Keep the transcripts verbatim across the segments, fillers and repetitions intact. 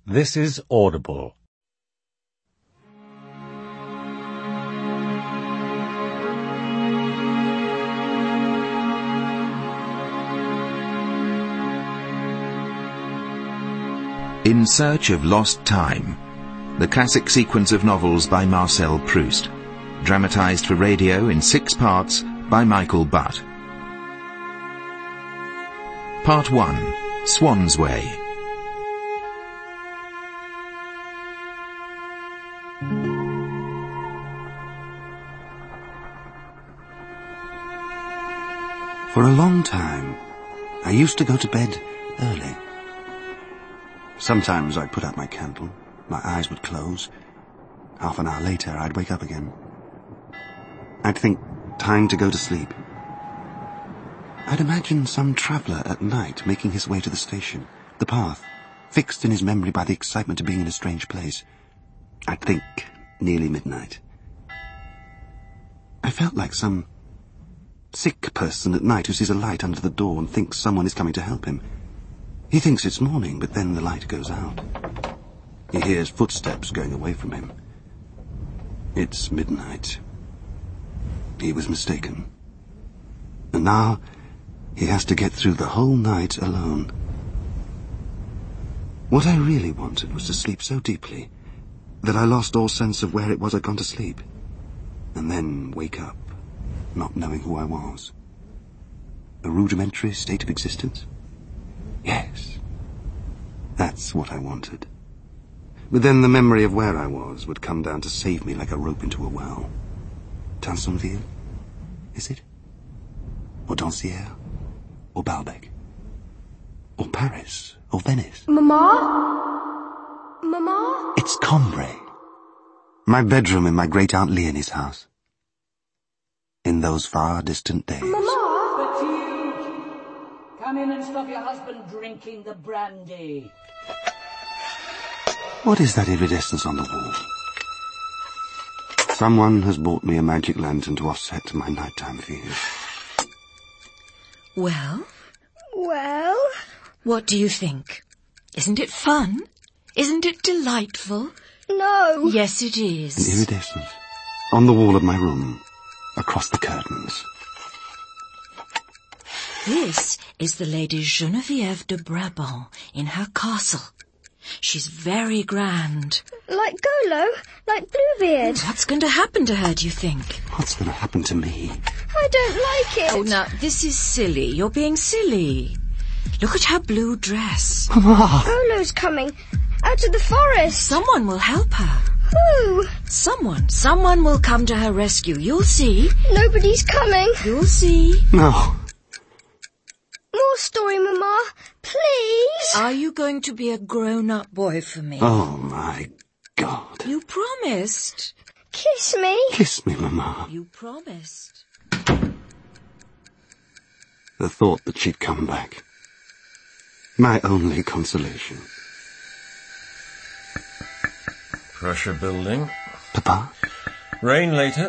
This is Audible. In Search of Lost Time, the classic sequence of novels by Marcel Proust, dramatised for radio in six parts by Michael Butt. Part one, Swan's Way. For a long time, I used to go to bed early. Sometimes I'd put out my candle, my eyes would close. Half an hour later, I'd wake up again. I'd think, time to go to sleep. I'd imagine some traveller at night making his way to the station, the path, fixed in his memory by the excitement of being in a strange place. I'd think, nearly midnight. I felt like some sick person at night who sees a light under the door and thinks someone is coming to help him. He thinks it's morning, but then the light goes out. He hears footsteps going away from him. It's midnight. He was mistaken. And now he has to get through the whole night alone. What I really wanted was to sleep so deeply that I lost all sense of where it was I'd gone to sleep, and then wake up, not knowing who I was. A rudimentary state of existence? Yes, that's what I wanted. But then the memory of where I was would come down to save me like a rope into a well. Tansonville? Is it? Or Dancière? Or Baalbek? Or Paris? Or Venice? Mama? Mama? It's Combray. My bedroom in my great-aunt Leonie's house. In those far distant days. Mama? Come in and stop your husband drinking the brandy. What is that iridescence on the wall? Someone has bought me a magic lantern to offset my nighttime fears. Well? Well? What do you think? Isn't it fun? Isn't it delightful? No. Yes, it is. An iridescence on the wall of my room, across the curtains. This is the Lady Geneviève de Brabant in her castle. She's very grand. Like Golo? Like Bluebeard? What's going to happen to her, do you think? What's going to happen to me? I don't like it. Oh, now, this is silly. You're being silly. Look at her blue dress. Mama! Golo's coming. Out of the forest. Someone will help her. Who? Someone. Someone will come to her rescue. You'll see. Nobody's coming. You'll see. No. More story, Mama. Please. Are you going to be a grown-up boy for me? Oh, my God. You promised. Kiss me. Kiss me, Mama. You promised. The thought that she'd come back. My only consolation. Pressure building. Papa? Rain later.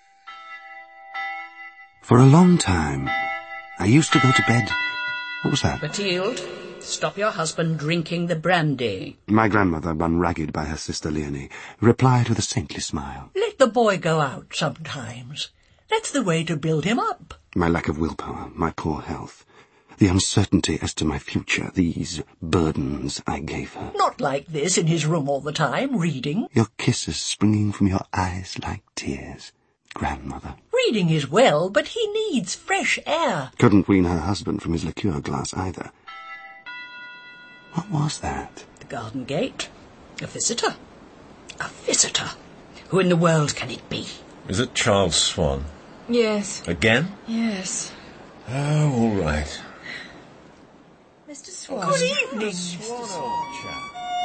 For a long time, I used to go to bed. What was that? Mathilde, stop your husband drinking the brandy. My grandmother, run ragged by her sister Leonie, replied with a saintly smile. Let the boy go out sometimes. That's the way to build him up. My lack of willpower, my poor health, the uncertainty as to my future, these burdens I gave her. Not like this in his room all the time, reading. Your kisses springing from your eyes like tears. Grandmother. Reading is well, but he needs fresh air. Couldn't wean her husband from his liqueur glass either. What was that? The garden gate. A visitor. A visitor. Who in the world can it be? Is it Charles Swan? Yes. Again? Yes. Oh, all right. Mister Swan. Good evening, Swan, old chap.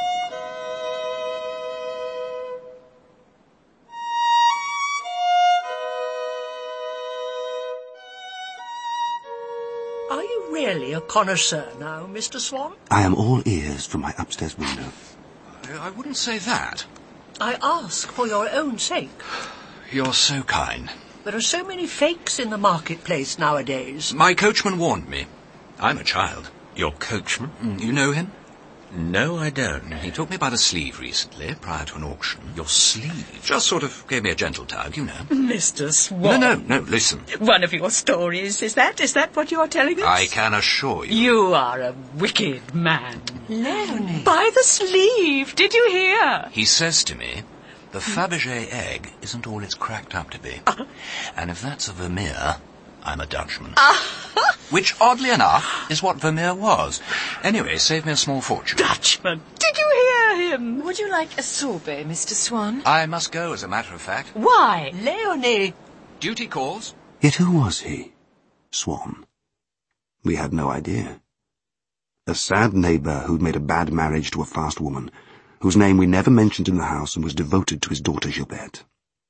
Are you really a connoisseur now, Mister Swan? I am all ears from my upstairs window. I wouldn't say that. I ask for your own sake. You're so kind. There are so many fakes in the marketplace nowadays. My coachman warned me. I'm a child. Your coachman? Mm, You know him? No, I don't. He took me by the sleeve recently, prior to an auction. Your sleeve? Just sort of gave me a gentle tug, you know. Mister Swan. No, no, no, listen. One of your stories, is that? Is that what you are telling us? I can assure you. You are a wicked man. Leonie. By the sleeve, did you hear? He says to me, the Fabergé egg isn't all it's cracked up to be. Uh-huh. And if that's a Vermeer, I'm a Dutchman. Which, oddly enough, is what Vermeer was. Anyway, saved me a small fortune. Dutchman, did you hear him? Would you like a sorbet, Mister Swan? I must go, as a matter of fact. Why, Leonie? Duty calls. Yet who was he? Swan. We had no idea. A sad neighbour who'd made a bad marriage to a fast woman, whose name we never mentioned in the house and was devoted to his daughter Gilberte.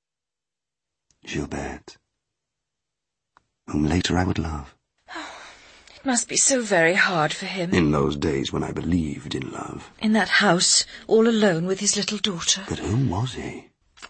Gilberte, whom later I would love. It must be so very hard for him. In those days when I believed in love. In that house, all alone with his little daughter. But who was he?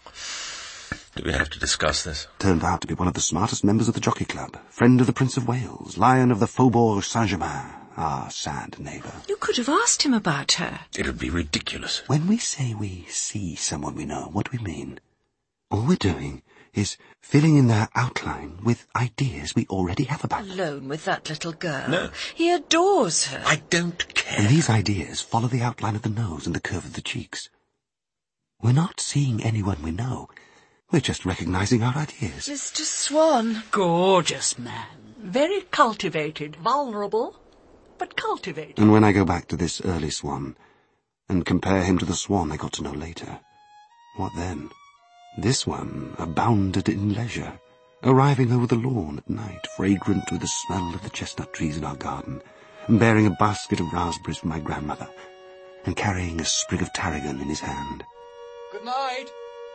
Do we have to discuss this? Turned out to be one of the smartest members of the Jockey Club, friend of the Prince of Wales, lion of the Faubourg Saint-Germain, our sad neighbour. You could have asked him about her. It would be ridiculous. When we say we see someone we know, what do we mean? All we're doing is filling in their outline with ideas we already have about them. Alone with that little girl. No. He adores her. I don't care. And these ideas follow the outline of the nose and the curve of the cheeks. We're not seeing anyone we know. We're just recognizing our ideas. Mister Swan. Gorgeous man. Very cultivated. Vulnerable, but cultivated. And when I go back to this early Swan, and compare him to the Swan I got to know later, what then? This one abounded in leisure, arriving over the lawn at night, fragrant with the smell of the chestnut trees in our garden, and bearing a basket of raspberries for my grandmother, and carrying a sprig of tarragon in his hand. Good night.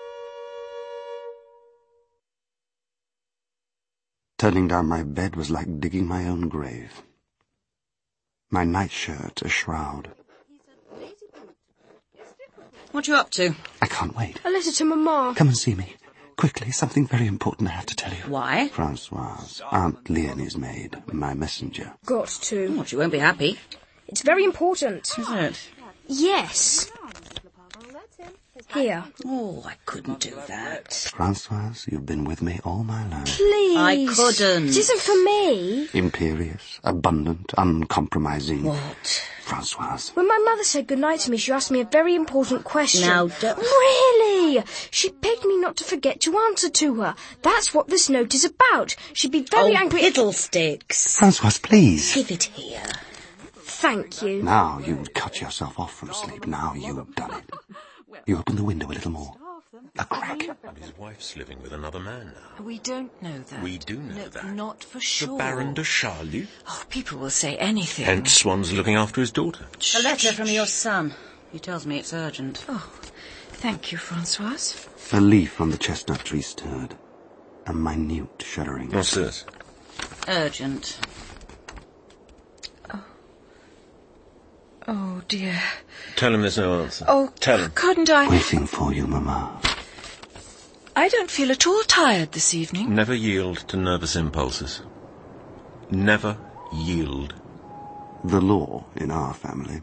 Turning down my bed was like digging my own grave. My nightshirt a shroud. What are you up to? I can't wait. A letter to Mama. Come and see me. Quickly, something very important I have to tell you. Why? Francoise, Aunt Leonie's maid, my messenger. Got to. What, you won't be happy. It's very important. Is it? Yes. Here. Oh, I couldn't do that. Francoise, you've been with me all my life. Please. I couldn't. It isn't for me. Imperious, abundant, uncompromising. What? Francoise. When my mother said goodnight to me, she asked me a very important question. Now, don't... Really? She begged me not to forget to answer to her. That's what this note is about. She'd be very oh, angry... fiddlesticks. Francoise, please. Give it here. Thank you. Now you've cut yourself off from sleep. Now you've done it. You open the window a little more. A crack. And his wife's living with another man now. We don't know that. We do know no, that. Not for sure. The Baron de Charlus. Oh, people will say anything. Hence Swan's looking after his daughter. A letter from your son. He tells me it's urgent. Oh, thank you, Francoise. A leaf on the chestnut tree stirred. A minute shuddering. What's this? Urgent. Oh, dear. Tell him there's no answer. Oh, Tell him. couldn't I... Waiting for you, Mama. I don't feel at all tired this evening. Never yield to nervous impulses. Never yield. The law in our family.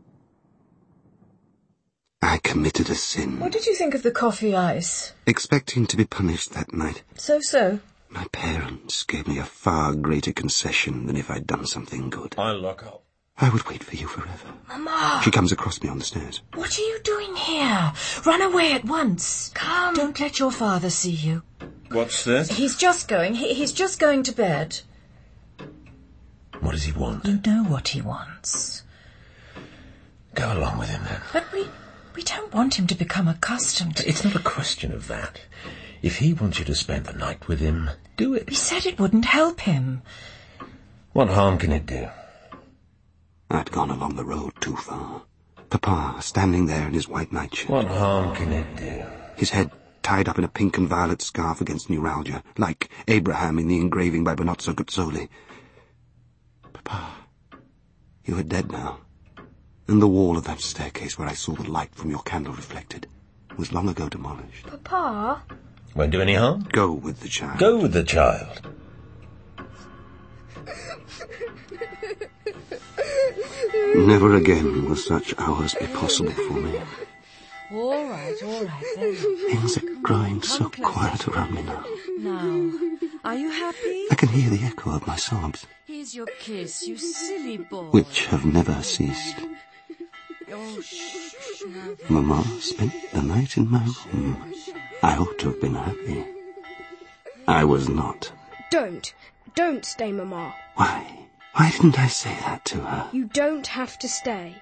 I committed a sin. What did you think of the coffee ice? Expecting to be punished that night. So-so. My parents gave me a far greater concession than if I'd done something good. I'll lock up. I would wait for you forever. Mama! She comes across me on the stairs. What are you doing here? Run away at once. Come. Don't let your father see you. What's this? He's just going. He, he's just going to bed. What does he want? You know what he wants. Go along with him then. But we, we don't want him to become accustomed to... It's not a question of that. If he wants you to spend the night with him, do it. He said it wouldn't help him. What harm can it do? I'd gone along the road too far. Papa, standing there in his white nightshirt. What harm can it do? His head tied up in a pink and violet scarf against neuralgia, like Abraham in the engraving by Benozzo Gozzoli. Papa, you are dead now. And the wall of that staircase where I saw the light from your candle reflected was long ago demolished. Papa? Won't do any harm? Go with the child. Go with the child. Never again will such hours be possible for me. All right, all right. Very Things are growing so quiet around me now. Now, are you happy? I can hear the echo of my sobs, Here's your kiss, you silly boy. which have never ceased. Oh, shh, shh, now. Mamma spent the night in my room. I ought to have been happy. I was not. Don't. Don't stay, Mamma. Why? Why didn't I say that to her? You don't have to stay.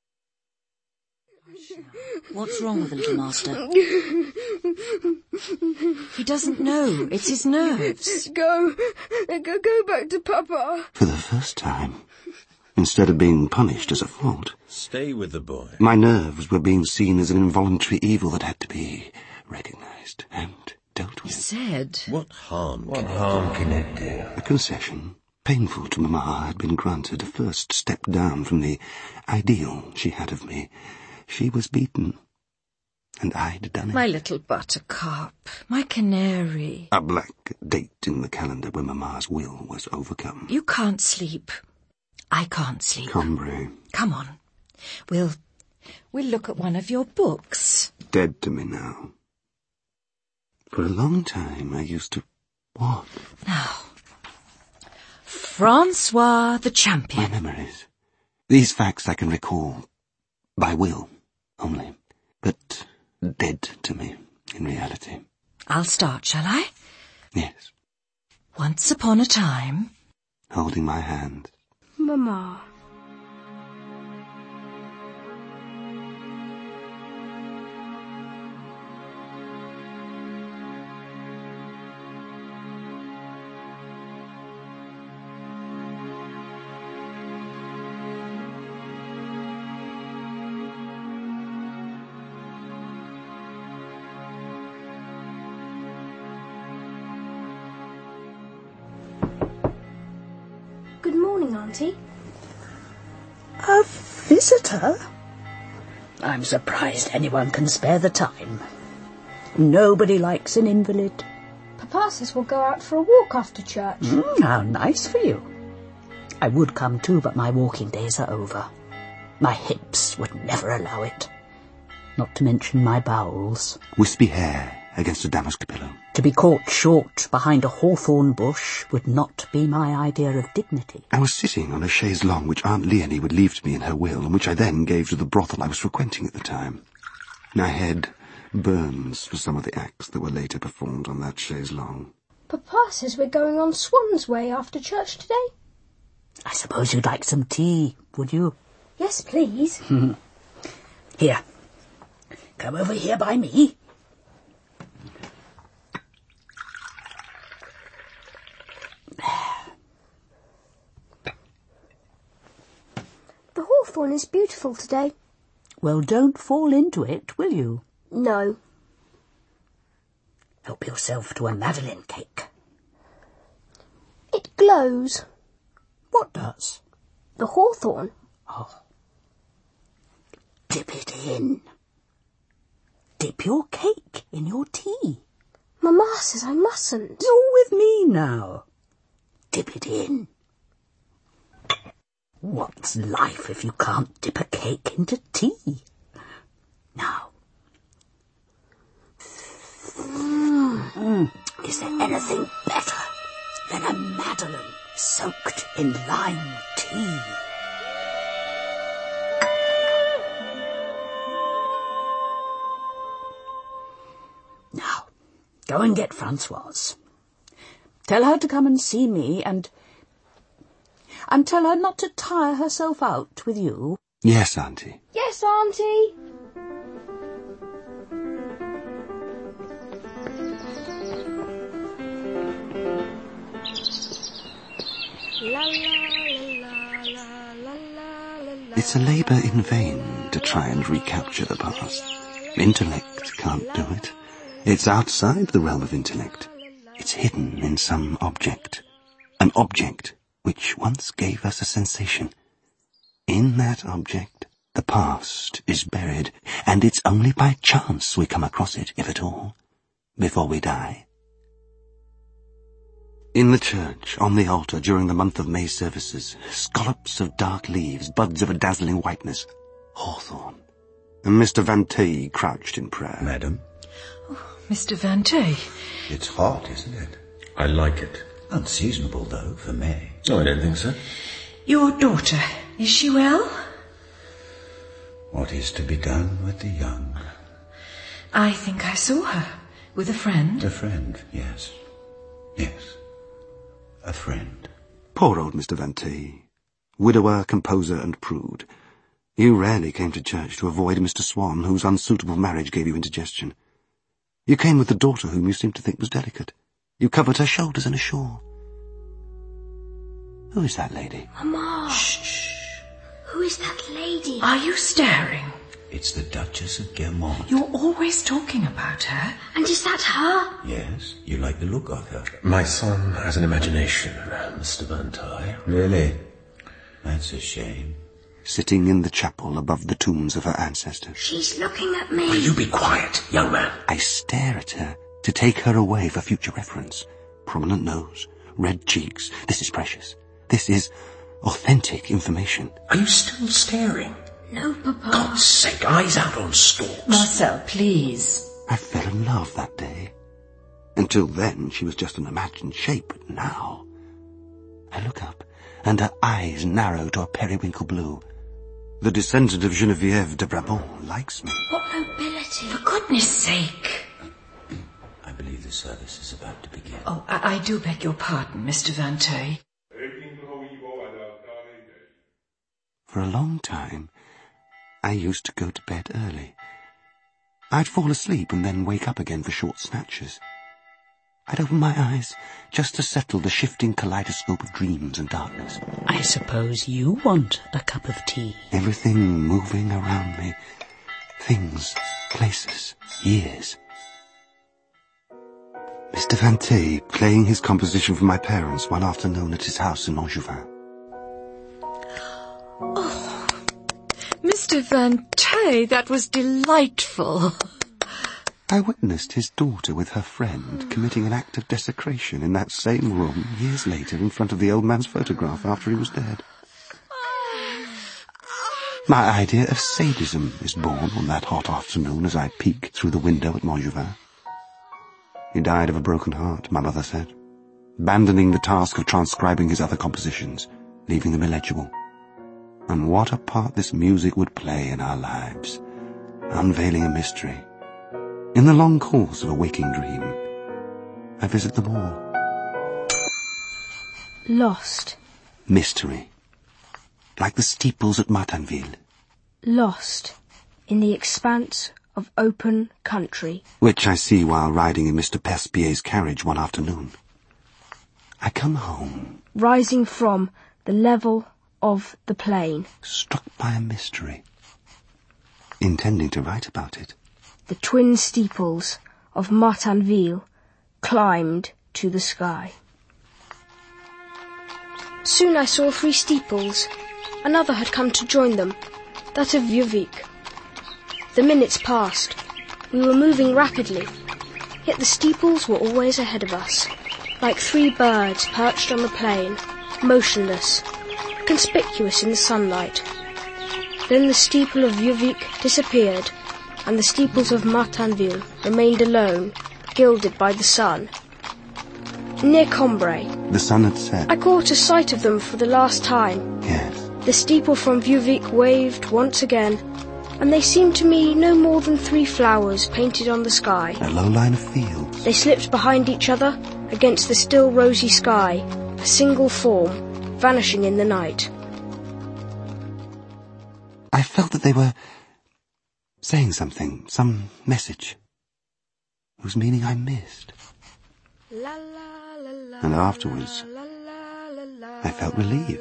What's wrong with the little master? He doesn't know. It's his nerves. Go. Go, go back to Papa. For the first time, instead of being punished as a fault, Stay with the boy. my nerves were being seen as an involuntary evil that had to be recognised and dealt He with. said... What harm What can harm can it do? A concession, painful to Mamma, had been granted, a first step down from the ideal she had of me. She was beaten, and I'd done it. My little buttercup, my canary. A black date in the calendar when Mamma's will was overcome. You can't sleep. I can't sleep. Combray, Come on. We'll... We'll look at one of your books. dead to me now. For a long time I used to... What? Now... Francois the My Champion. memories. These facts I can recall by will only, but dead to me in reality. I'll start, shall I? Yes, Once upon a time... holding my hand. Mamma. Good morning, Auntie. A visitor? I'm surprised anyone can spare the time. Nobody likes an invalid. Papa says we'll go out for a walk after church. Mm, how nice for you. I would come too, but my walking days are over. My hips would never allow it. Not to mention my bowels. Wispy hair against a damask pillow. To be caught short behind a hawthorn bush would not be my idea of dignity. I was sitting on a chaise longue which Aunt Leonie would leave to me in her will, and which I then gave to the brothel I was frequenting at the time. My head burns for some of the acts that were later performed on that chaise longue. Papa says we're going on Swan's Way after church today. I suppose you'd like some tea, would you? Yes, please. Here. Come over here by me. The hawthorn is beautiful today. Well, don't fall into it, will you? No. Help yourself to a Madeleine cake. It glows. What does? The hawthorn. Oh. Dip it in. Dip your cake in your tea. Mamma says I mustn't. You're with me now. Dip it in. What's life if you can't dip a cake into tea? Now. Mm. Is there anything better than a Madeleine soaked in lime tea? Now, go and get Francoise. Tell her to come and see me, and... and tell her not to tire herself out with you. Yes, Auntie. Yes, Auntie. La, la, la, la, la, la, la, It's a labour in vain to try and recapture the past. Intellect can't do it. It's outside the realm of intellect. It's hidden in some object. An object which once gave us a sensation. In that object, the past is buried, and it's only by chance we come across it, if at all, before we die. In the church, on the altar, during the month of May services, scallops of dark leaves, buds of a dazzling whiteness, hawthorn, and Mister Vantay crouched in prayer. Madam? Oh, Mister Vantay. It's hot, isn't it? I like it. Unseasonable, though, for May. Oh, I don't think so. Your daughter, is she well? What is to be done with the young? I think I saw her with a friend. A friend, yes. Yes. A friend. Poor old Mister Vantay. Widower, composer, and prude. You rarely came to church to avoid Mister Swan, whose unsuitable marriage gave you indigestion. You came with the daughter whom you seemed to think was delicate. You covered her shoulders in a shawl. Who is that lady? Mamma. Shh. Who is that lady? Are you staring? It's the Duchess of Guermantes. You're always talking about her. And is that her? Yes, you like the look of her. My son has an imagination, Mister Vantay. Really? That's a shame. Sitting in the chapel above the tombs of her ancestors. She's looking at me. Will you be quiet, young man? I stare at her to take her away for future reference. Prominent nose, red cheeks. This is precious. This is authentic information. Are you still staring? No, Papa. God's sake, eyes out on stalks. Marcel, please. I fell in love that day. Until then, she was just an imagined shape, but now... I look up, and her eyes narrow to a periwinkle blue. The descendant of Geneviève de Brabant likes me. What nobility. For goodness sake. I believe the service is about to begin. Oh, I, I do beg your pardon, Mister Vantay. For a long time, I used to go to bed early. I'd fall asleep and then wake up again for short snatches. I'd open my eyes just to settle the shifting kaleidoscope of dreams and darkness. I suppose you want a cup of tea. Everything moving around me. Things, places, years. Mister Vantay playing his composition for my parents one afternoon at his house in Montjouvin. Oh, Mister Vantay, that was delightful. I witnessed his daughter with her friend committing an act of desecration in that same room years later in front of the old man's photograph after he was dead. My idea of sadism is born on that hot afternoon as I peek through the window at Montjouvin. He died of a broken heart, my mother said, abandoning the task of transcribing his other compositions, leaving them illegible. And what a part this music would play in our lives, unveiling a mystery. In the long course of a waking dream, I visit them all. Lost. Mystery. Like the steeples at Martinville. Lost. In the expanse of open country. Which I see while riding in Mister Perspier's carriage one afternoon. I come home. Rising from the level of the plain. Struck by a mystery. Intending to write about it. The twin steeples of Martinville climbed to the sky. Soon I saw three steeples. Another had come to join them, that of Vieuxvicq. The minutes passed. We were moving rapidly, yet the steeples were always ahead of us, like three birds perched on the plain, motionless, conspicuous in the sunlight. Then the steeple of Vieuxvicq disappeared, and the steeples of Martinville remained alone, gilded by the sun. Near Combray, the sun had set. I caught a sight of them for the last time. Yes. The steeple from Vieuxvicq waved once again, and they seemed to me no more than three flowers painted on the sky. A low line of fields. They slipped behind each other against the still rosy sky, a single form, vanishing in the night. I felt that they were saying something, some message, whose meaning I missed. And afterwards, I felt relieved.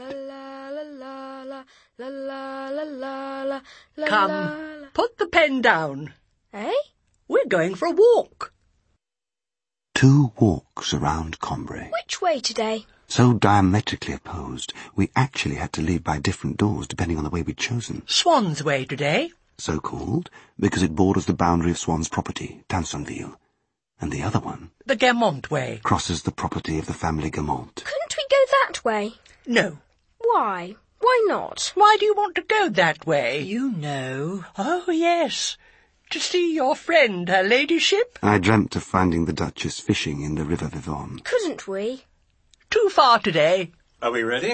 Come, put the pen down. Eh? We're going for a walk. Two walks around Combray. Which way today? So diametrically opposed, we actually had to leave by different doors depending on the way we'd chosen. Swan's Way today. So called because it borders the boundary of Swan's property, Tansonville. and the other one... The Guermantes way. ...crosses the property of the family Guermantes. Couldn't we go that way? No. Why? Why not? Why do you want to go that way? You know. Oh, yes. To see your friend, her ladyship? I dreamt of finding the Duchess fishing in the River Vivonne. Couldn't we? Too far today. Are we ready?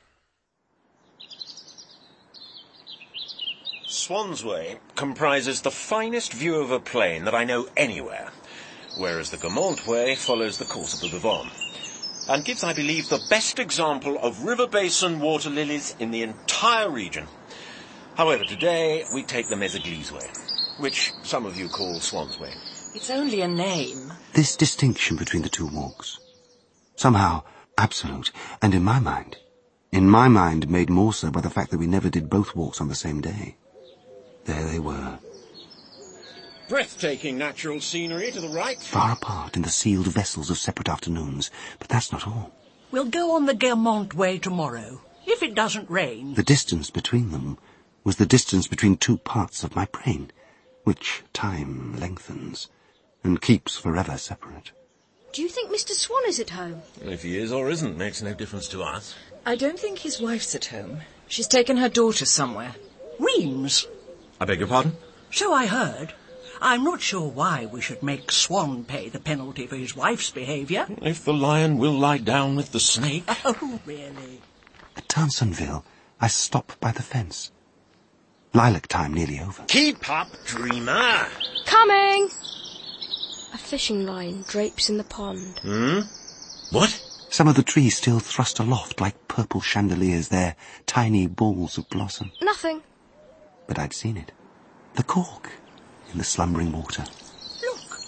Swann's Way comprises the finest view of a plain that I know anywhere, whereas the Guermantes Way follows the course of the Vivonne, and gives, I believe, the best example of river basin water lilies in the entire region. However, today we take the Méséglise Way, which some of you call Swann's Way. It's only a name. This distinction between the two walks, somehow absolute, and in my mind, in my mind made more so by the fact that we never did both walks on the same day. There they were. Breathtaking natural scenery to the right. Far apart in the sealed vessels of separate afternoons, but that's not all. We'll go on the Guermantes Way tomorrow, if it doesn't rain. The distance between them was the distance between two parts of my brain, which time lengthens and keeps forever separate. Do you think Mister Swann is at home? If he is or isn't makes no difference to us. I don't think his wife's at home. She's taken her daughter somewhere. Reims. I beg your pardon? So I heard. I'm not sure why we should make Swann pay the penalty for his wife's behaviour. If the lion will lie down with the snake. Oh, really? At Tansonville, I stop by the fence. Lilac time nearly over. Keep up, dreamer. Coming! A fishing line drapes in the pond. Hmm? What? Some of the trees still thrust aloft like purple chandeliers, their tiny balls of blossom. Nothing. But I'd seen it. The cork in the slumbering water. Look.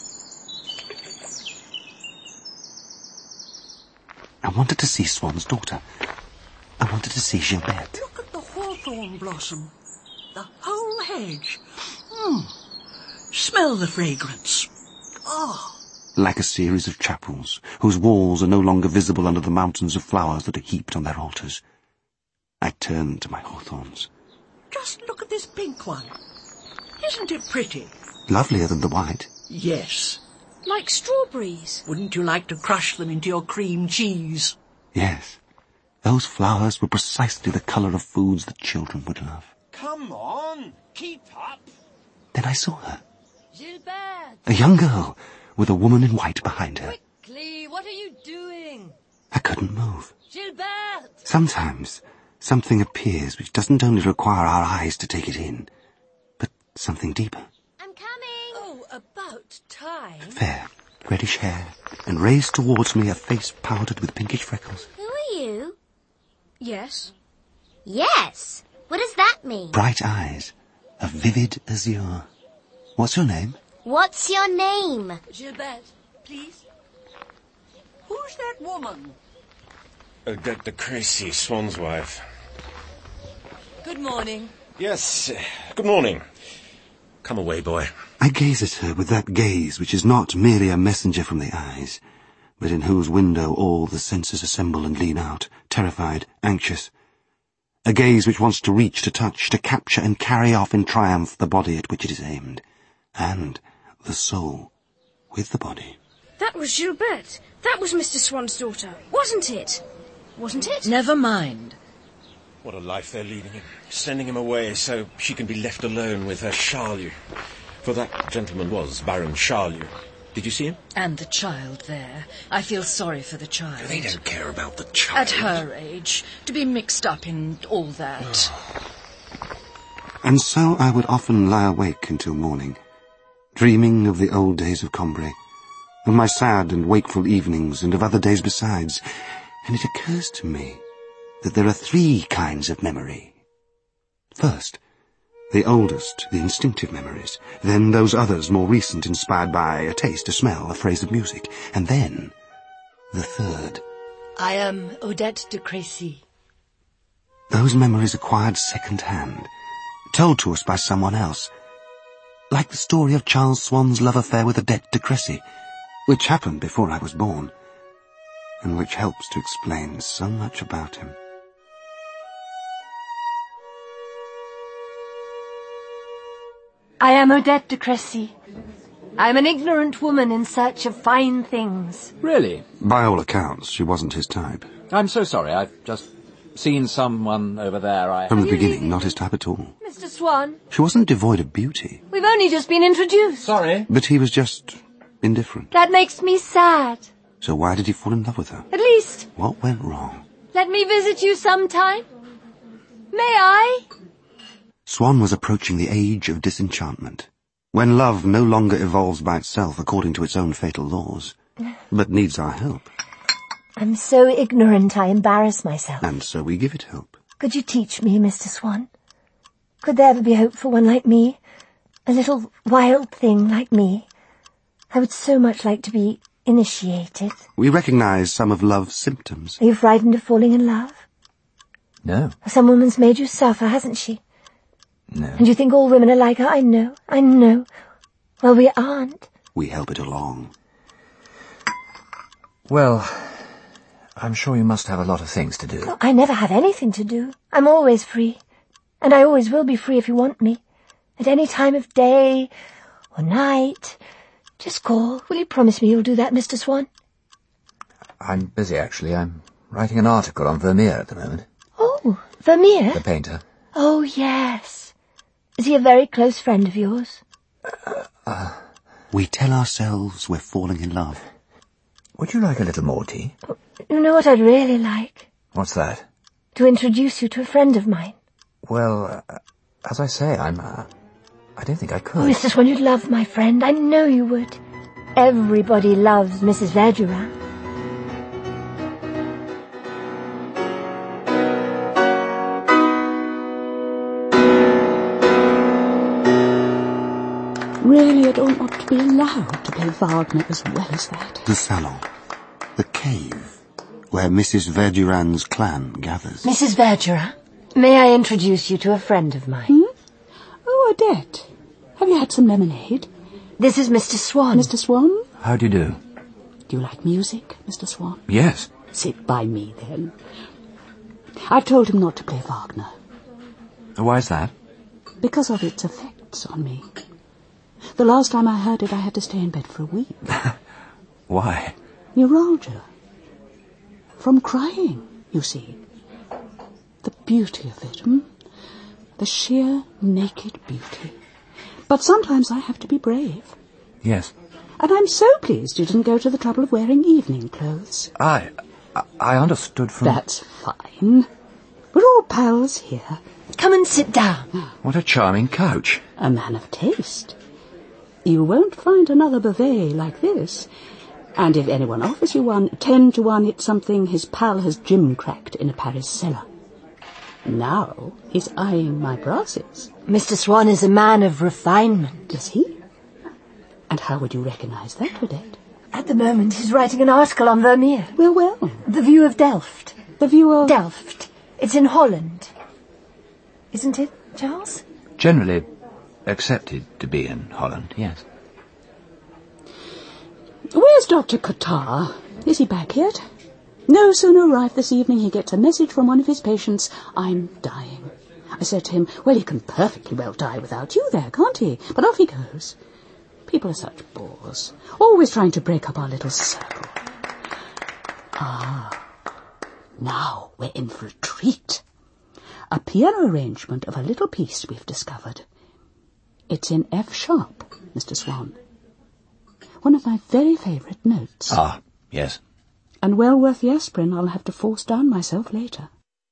I wanted to see Swann's daughter. I wanted to see Gilberte. Look at the hawthorn blossom. The whole hedge. Hmm. Smell the fragrance. Ah. Like a series of chapels, whose walls are no longer visible under the mountains of flowers that are heaped on their altars. I turned to my hawthorns. Just look at this pink one. Isn't it pretty? Lovelier than the white. Yes. Like strawberries. Wouldn't you like to crush them into your cream cheese? Yes. Those flowers were precisely the colour of foods that children would love. Come on, keep up. Then I saw her. Gilberte! A young girl, with a woman in white behind her. Quickly, what are you doing? I couldn't move. Gilberte! Sometimes something appears which doesn't only require our eyes to take it in, but something deeper. I'm coming! Oh, about time. Fair, reddish hair, and raised towards me a face powdered with pinkish freckles. Who are you? Yes. Yes! What does that mean? Bright eyes, a vivid azure. What's your name? What's your name? Gilberte, please. Who's that woman? Odette de Crécy, Swann's wife. Good morning. Yes, uh, good morning. Come away, boy. I gaze at her with that gaze which is not merely a messenger from the eyes, but in whose window all the senses assemble and lean out, terrified, anxious. A gaze which wants to reach, to touch, to capture and carry off in triumph the body at which it is aimed, and the soul with the body. That was Gilberte. That was Mister Swann's daughter, wasn't it? Wasn't it? Never mind. What a life they're leading him, sending him away so she can be left alone with her Charlieu. For that gentleman was Baron Charlieu. Did you see him? And the child there. I feel sorry for the child. They don't care about the child. At her age, to be mixed up in all that. And so I would often lie awake until morning, dreaming of the old days of Combray, of my sad and wakeful evenings, and of other days besides, and it occurs to me that there are three kinds of memory. First, the oldest, the instinctive memories, then those others more recent, inspired by a taste, a smell, a phrase of music, and then the third. I am Odette de Crécy. Those memories acquired second-hand, told to us by someone else, like the story of Charles Swann's love affair with Odette de Crécy, which happened before I was born, and which helps to explain so much about him. I am Odette de Crécy. I'm an ignorant woman in search of fine things. Really? By all accounts, she wasn't his type. I'm so sorry. I've just seen someone over there. I... From the beginning, not his type at all. Mister Swan? She wasn't devoid of beauty. We've only just been introduced. Sorry. But he was just indifferent. That makes me sad. So why did he fall in love with her? At least... What went wrong? Let me visit you sometime. May I? Swan was approaching the age of disenchantment, when love no longer evolves by itself according to its own fatal laws, but needs our help. I'm so ignorant I embarrass myself. And so we give it help. Could you teach me, Mister Swan? Could there ever be hope for one like me? A little wild thing like me? I would so much like to be initiated. We recognize some of love's symptoms. Are you frightened of falling in love? No. Some woman's made you suffer, hasn't she? No. And you think all women are like her? I know, I know. Well, we aren't. We help it along. Well, I'm sure you must have a lot of things to do. Oh, I never have anything to do. I'm always free. And I always will be free if you want me. At any time of day or night. Just call. Will you promise me you'll do that, Mister Swan? I'm busy, actually. I'm writing an article on Vermeer at the moment. Oh, Vermeer? The painter. Oh, yes. Is he a very close friend of yours? Uh, uh, we tell ourselves we're falling in love. Would you like a little more tea? You know what I'd really like? What's that? To introduce you to a friend of mine. Well, uh, as I say, I'm... Uh, I don't think I could. Oh, Mister Swan, you'd love my friend. I know you would. Everybody loves Missus Verdurant. Really, it ought not to be allowed to play Wagner as well as that. The salon. The cave. Where Missus Verdurant's clan gathers. Missus Verdurant, may I introduce you to a friend of mine? Hmm? Oh, Odette. Have you had some lemonade? This is Mister Swan. Mister Swan? How do you do? Do you like music, Mister Swan? Yes. Sit by me, then. I've told him not to play Wagner. Why is that? Because of its effects on me. The last time I heard it, I had to stay in bed for a week. Why? Neuralgia. From crying, you see. The beauty of it, hmm? The sheer, naked beauty. But sometimes I have to be brave. Yes. And I'm so pleased you didn't go to the trouble of wearing evening clothes. I... I understood from... That's fine. We're all pals here. Come and sit down. What a charming couch. A man of taste. You won't find another buffet like this. And if anyone offers you one, ten to one it's something his pal has gimcracked in a Paris cellar. Now he's eyeing my brasses. Mister Swan is a man of refinement. Is he? And how would you recognize that, Odette? At the moment he's writing an article on Vermeer. Well, well. The view of Delft. The view of... Delft. It's in Holland. Isn't it, Charles? Generally accepted to be in Holland, yes. Where's Doctor Cottard? Is he back yet? No sooner arrived this evening he gets a message from one of his patients, I'm dying. I said to him, well, he can perfectly well die without you there, can't he? But off he goes. People are such bores, always trying to break up our little circle. Ah, now we're in for a treat. A piano arrangement of a little piece we've discovered. It's in F sharp, Mister Swan. One of my very favourite notes. Ah, yes. And well worth the aspirin I'll have to force down myself later.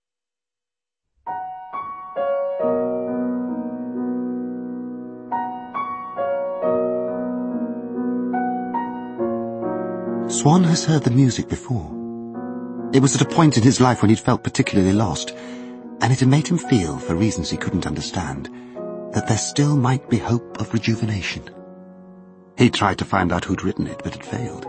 Swan has heard the music before. It was at a point in his life when he'd felt particularly lost, and it had made him feel, for reasons he couldn't understand, that there still might be hope of rejuvenation. He tried to find out who'd written it, but had failed.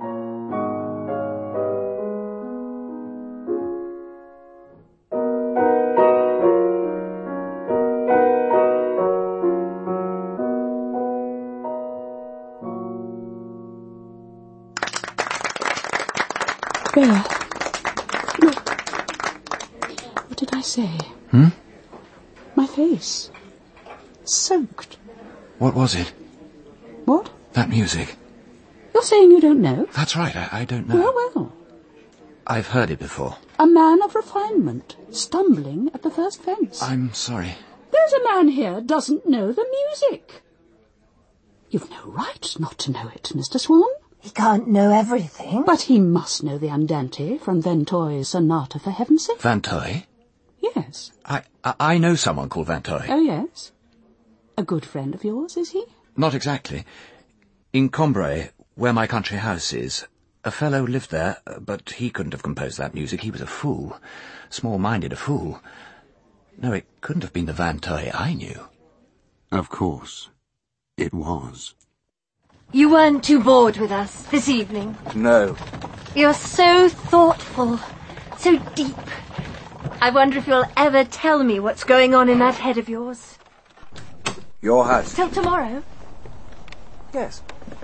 There. Look. What did I say? Hmm? My face. Soaked. What was it? What? That music. You're saying you don't know? That's right, I, I don't know. Well, well. I've heard it before. A man of refinement, stumbling at the first fence. I'm sorry. There's a man here doesn't know the music. You've no right not to know it, Mister Swan. He can't know everything. But he must know the Andante from Ventoy's Sonata for Heaven's sake. Vinteuil? Yes. I, I I know someone called Vinteuil. Oh, yes. A good friend of yours, is he? Not exactly. In Combray, where my country house is, a fellow lived there, but he couldn't have composed that music. He was a fool. Small-minded a fool. No, it couldn't have been the Vinteuil I knew. Of course. It was. You weren't too bored with us this evening? No. You're so thoughtful, so deep. I wonder if you'll ever tell me what's going on in that head of yours. Your house? Till tomorrow? Yes.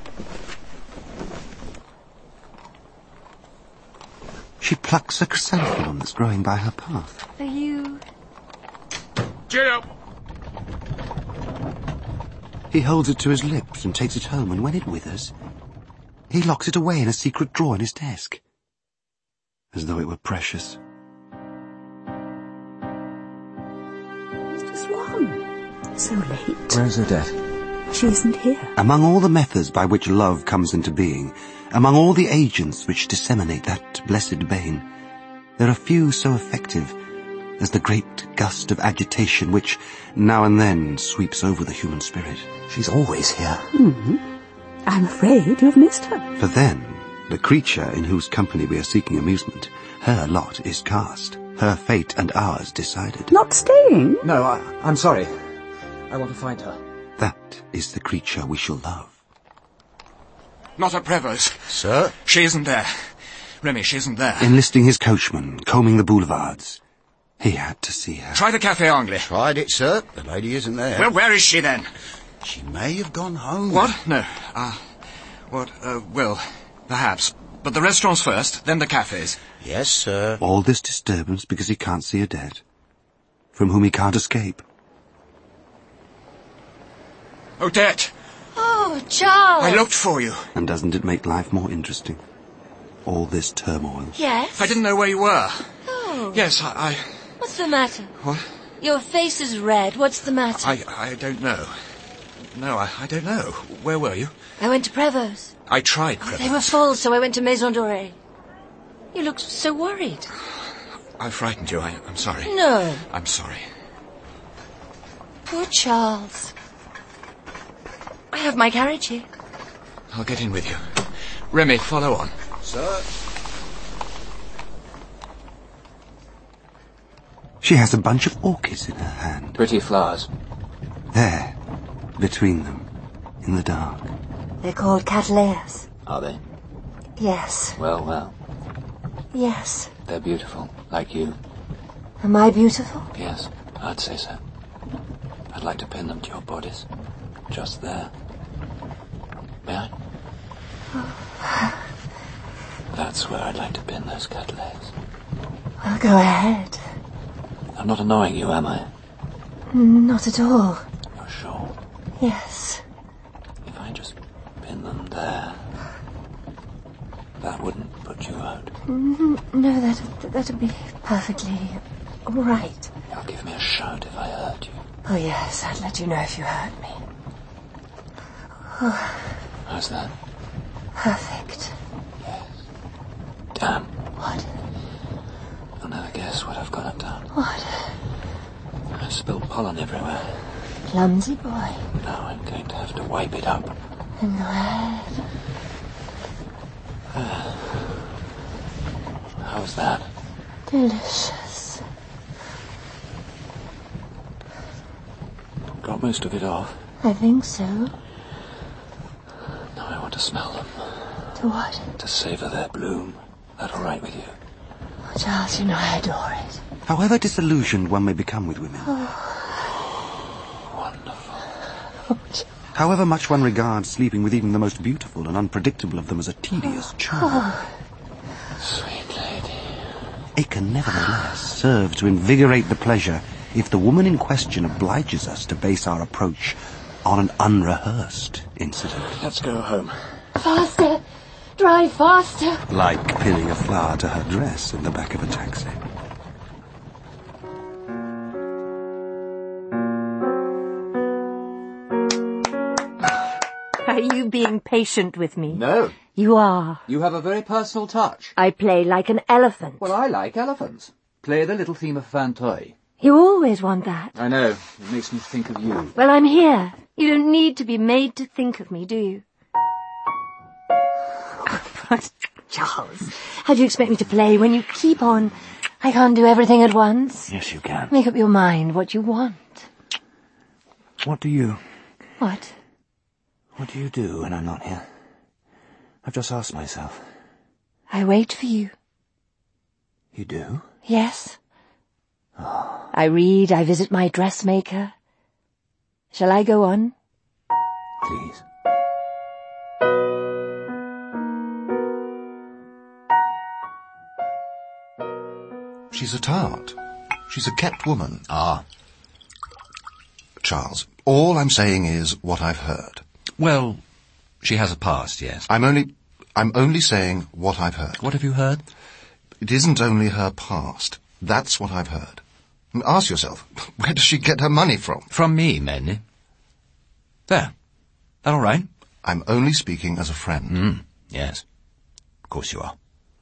She plucks a chrysanthemum that's growing by her path. Are you... Cheerio! He holds it to his lips and takes it home, and when it withers, he locks it away in a secret drawer in his desk, as though it were precious. Mister Swan, so late. Where's Odette? She isn't here. Among all the methods by which love comes into being, among all the agents which disseminate that blessed bane, there are few so effective as the great gust of agitation which, now and then, sweeps over the human spirit. She's always here. Mm-hmm. I'm afraid you've missed her. For then, the creature in whose company we are seeking amusement, her lot is cast, her fate and ours decided. Not staying? No, I, I'm sorry. I want to find her. That is the creature we shall love. Not at Prevost's. Sir? She isn't there. Remy, she isn't there. Enlisting his coachman, combing the boulevards. He had to see her. Try the Café Anglais. Tried it, sir. The lady isn't there. Well, where is she then? She may have gone home. What? No. Ah, uh, what? Uh, well, perhaps. But the restaurants first, then the cafes. Yes, sir. All this disturbance because he can't see Odette, from whom he can't escape. Odette! Oh, Charles! I looked for you. And doesn't it make life more interesting? All this turmoil. Yes? I didn't know where you were. Oh. Yes, I... I... What's the matter? What? Your face is red. What's the matter? I, I don't know. No, I, I don't know. Where were you? I went to Prevost's. I tried Oh, Prevost's. they were full, so I went to Maison Dorée. You looked so worried. I frightened you. I, I'm sorry. No. I'm sorry. Poor Charles. I have my carriage here. I'll get in with you. Remy, follow on. Sir? She has a bunch of orchids in her hand. Pretty flowers. There, between them, in the dark. They're called cattleyas. Are they? Yes. Well, well. Yes. They're beautiful, like you. Am I beautiful? Yes, I'd say so. I'd like to pin them to your bodies. Just there. May I? Oh. That's where I'd like to pin those cattleyas. Well, go ahead. I'm not annoying you, am I? Not at all. You're sure? Yes. If I just pin them there, that wouldn't put you out. No, that'd, that'd be perfectly all right. You'll give me a shout if I hurt you. Oh, yes, I'd let you know if you hurt me. Oh. How's that? Perfect. Yes. Damn. What? You'll never guess what I've gone and done. What? I've spilled pollen everywhere. Clumsy boy. Now I'm going to have to wipe it up. And go ahead. Uh, how's that? Delicious. Got most of it off. I think so. Now I want to smell them. To what? To savour their bloom. That all right with you? Oh, Charles, you know I adore it. However disillusioned one may become with women. Oh. Wonderful. Oh, however much one regards sleeping with even the most beautiful and unpredictable of them as a tedious chore. Oh. Sweet lady. It can nevertheless serve to invigorate the pleasure if the woman in question obliges us to base our approach on an unrehearsed incident. Let's go home. Faster! Drive faster! Like pinning a flower to her dress in the back of a taxi. Are you being patient with me? No. You are. You have a very personal touch. I play like an elephant. Well, I like elephants. Play the little theme of Vinteuil. You always want that. I know. It makes me think of you. Well, I'm here. You don't need to be made to think of me, do you? But, Charles, how do you expect me to play when you keep on... I can't do everything at once. Yes, you can. Make up your mind what you want. What do you... What? What do you do when I'm not here? I've just asked myself. I wait for you. You do? Yes. Oh. I read, I visit my dressmaker. Shall I go on? Please. She's a tart. She's a kept woman. Ah. Charles, all I'm saying is what I've heard. Well, she has a past, yes. I'm only... I'm only saying what I've heard. What have you heard? It isn't only her past. That's what I've heard. And ask yourself, where does she get her money from? From me, mainly. There. That all right? I'm only speaking as a friend. Mm, yes. Of course you are.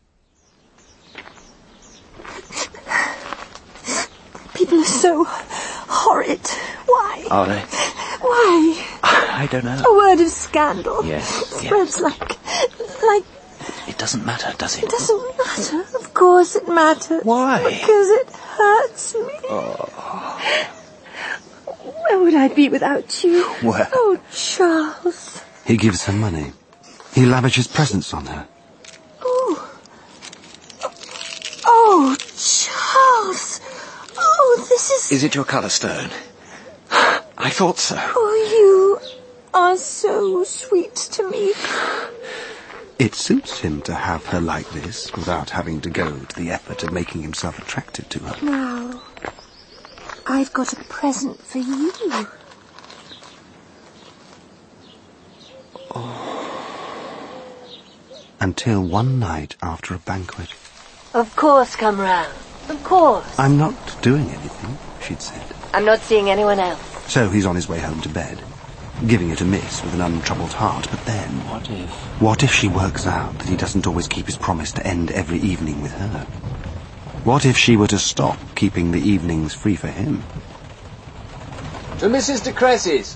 People are so horrid. Why? Are they? Why? I don't know. A word of scandal. Yes, Spreads yes. like... like... It doesn't matter, does it? It doesn't matter. Of course it matters. Why? Because it hurts me. Oh. Where would I be without you? Where? Oh, Charles. He gives her money. He lavishes presents on her. Oh. Oh, Charles. Oh, this is... Is it your colour stone? I thought so. Oh, you are so sweet to me. It suits him to have her like this without having to go to the effort of making himself attracted to her. Now, I've got a present for you. Oh. Until one night after a banquet. Of course, come round. Of course. I'm not doing anything, she'd said. I'm not seeing anyone else. So he's on his way home to bed, giving it a miss with an untroubled heart. But then... What if... What if she works out that he doesn't always keep his promise to end every evening with her? What if she were to stop keeping the evenings free for him? To Missus de Cressy's.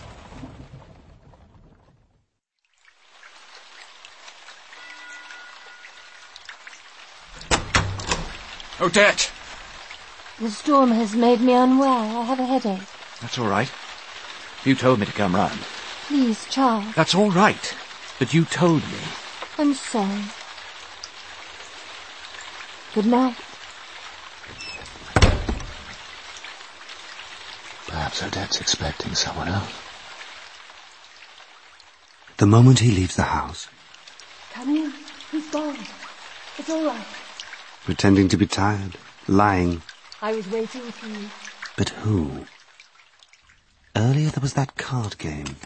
Odette! The storm has made me unwell. I have a headache. That's all right. You told me to come round. Please, Charles. That's all right. But you told me. I'm sorry. Good night. Perhaps Odette's expecting someone else. The moment he leaves the house... Come in. He's gone. It's all right. Pretending to be tired, lying. I was waiting for you. But who? Earlier there was that card game.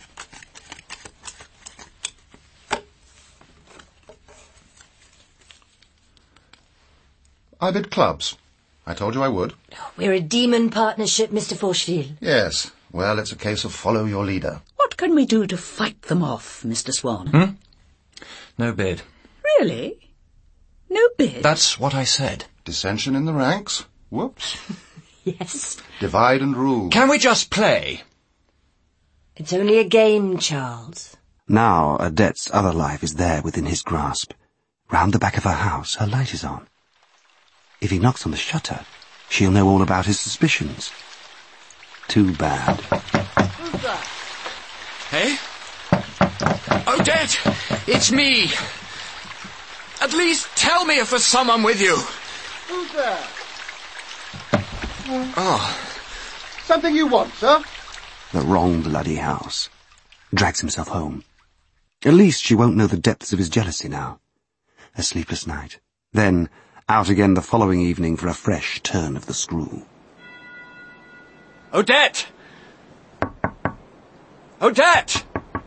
I bid clubs. I told you I would. We're a demon partnership, Mister Forcheville. Yes. Well, it's a case of follow your leader. What can we do to fight them off, Mister Swan? Hmm? No bid. Really? No bid? That's what I said. Dissension in the ranks? Whoops. Yes. Divide and rule. Can we just play? It's only a game, Charles. Now Odette's other life is there within his grasp. Round the back of her house, her light is on. If he knocks on the shutter, she'll know all about his suspicions. Too bad. Who's that? Hey? Odette! It's me! At least tell me if there's someone with you. Who's there? Oh. Something you want, sir? The wrong bloody house. Drags himself home. At least she won't know the depths of his jealousy now. A sleepless night. Then out again the following evening for a fresh turn of the screw. Odette! Odette!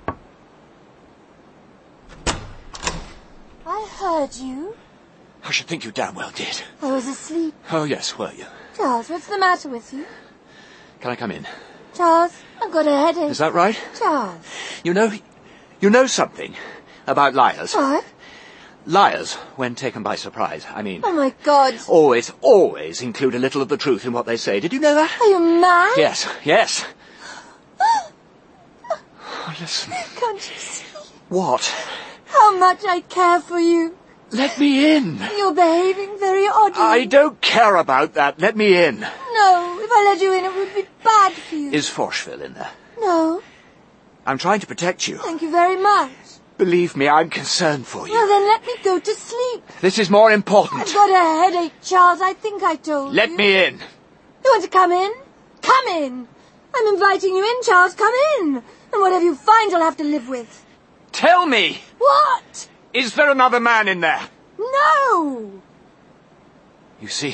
I heard you. I should think you damn well did. I was asleep. Oh, yes, were you? Charles, what's the matter with you? Can I come in? Charles, I've got a headache. Is that right? Charles. You know, you know something about liars. What? Liars, when taken by surprise, I mean... Oh, my God. Always, always include a little of the truth in what they say. Did you know that? Are you mad? Yes, yes. Oh, listen. Can't you see? What? How much I care for you. Let me in. You're behaving very oddly. I don't care about that. Let me in. No, if I let you in, it would be bad for you. Is Forcheville in there? No. I'm trying to protect you. Thank you very much. Believe me, I'm concerned for you. Well, then let me go to sleep. This is more important. I've got a headache, Charles. I think I told Let you. Let me in. You want to come in? Come in. I'm inviting you in, Charles. Come in. And whatever you find, you'll have to live with. Tell me. What? Is there another man in there? No. You see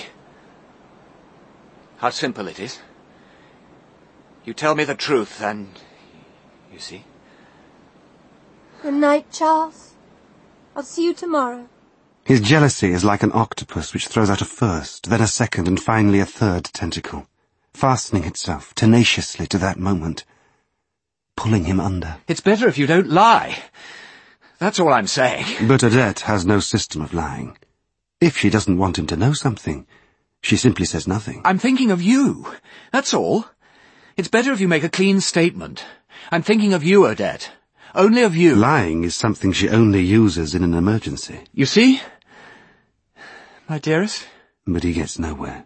how simple it is? You tell me the truth and... You see? Good night, Charles. I'll see you tomorrow. His jealousy is like an octopus which throws out a first, then a second, and finally a third tentacle, fastening itself tenaciously to that moment, pulling him under. It's better if you don't lie. That's all I'm saying. But Odette has no system of lying. If she doesn't want him to know something, she simply says nothing. I'm thinking of you. That's all. It's better if you make a clean statement. I'm thinking of you, Odette. Only of you. Lying is something she only uses in an emergency. You see? My dearest? But he gets nowhere.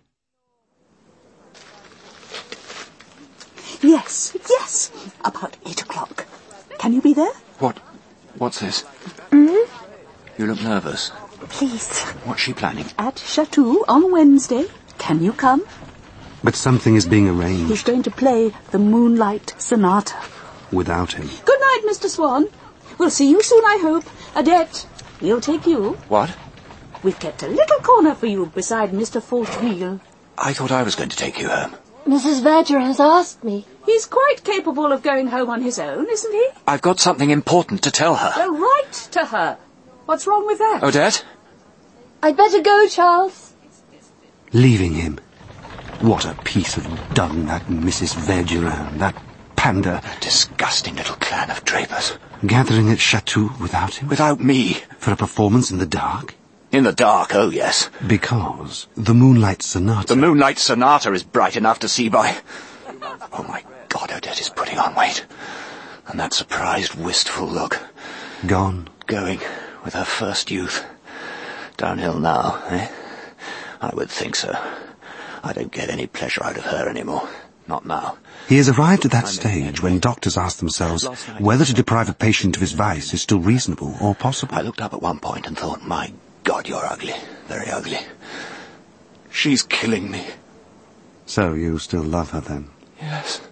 Yes, yes. About eight o'clock. Can you be there? What? What's this? Mm-hmm. You look nervous. Please. What's she planning? At Chateau on Wednesday. Can you come? But something is being arranged. He's going to play the Moonlight Sonata. Without him. Good night, Mister Swan. We'll see you soon, I hope. Odette, we'll take you. What? We've kept a little corner for you beside Mister Forcheville. I thought I was going to take you home. Missus Verger has asked me. He's quite capable of going home on his own, isn't he? I've got something important to tell her. Go right to her. What's wrong with that? Odette? I'd better go, Charles. Leaving him. What a piece of dung that Missus Vergerin, that pander. A disgusting little clan of drapers. Gathering at Chateau without him? Without me. For a performance in the dark? In the dark, oh yes. Because the Moonlight Sonata... The Moonlight Sonata is bright enough to see by. Oh my God, Odette is putting on weight. And that surprised, wistful look. Gone. Going with her first youth. Downhill now, eh? I would think so. I don't get any pleasure out of her anymore. Not now. He has arrived at that stage when doctors ask themselves whether to deprive a patient of his vice is still reasonable or possible. I looked up at one point and thought, my God, you're ugly. Very ugly. She's killing me. So you still love her then? Yes.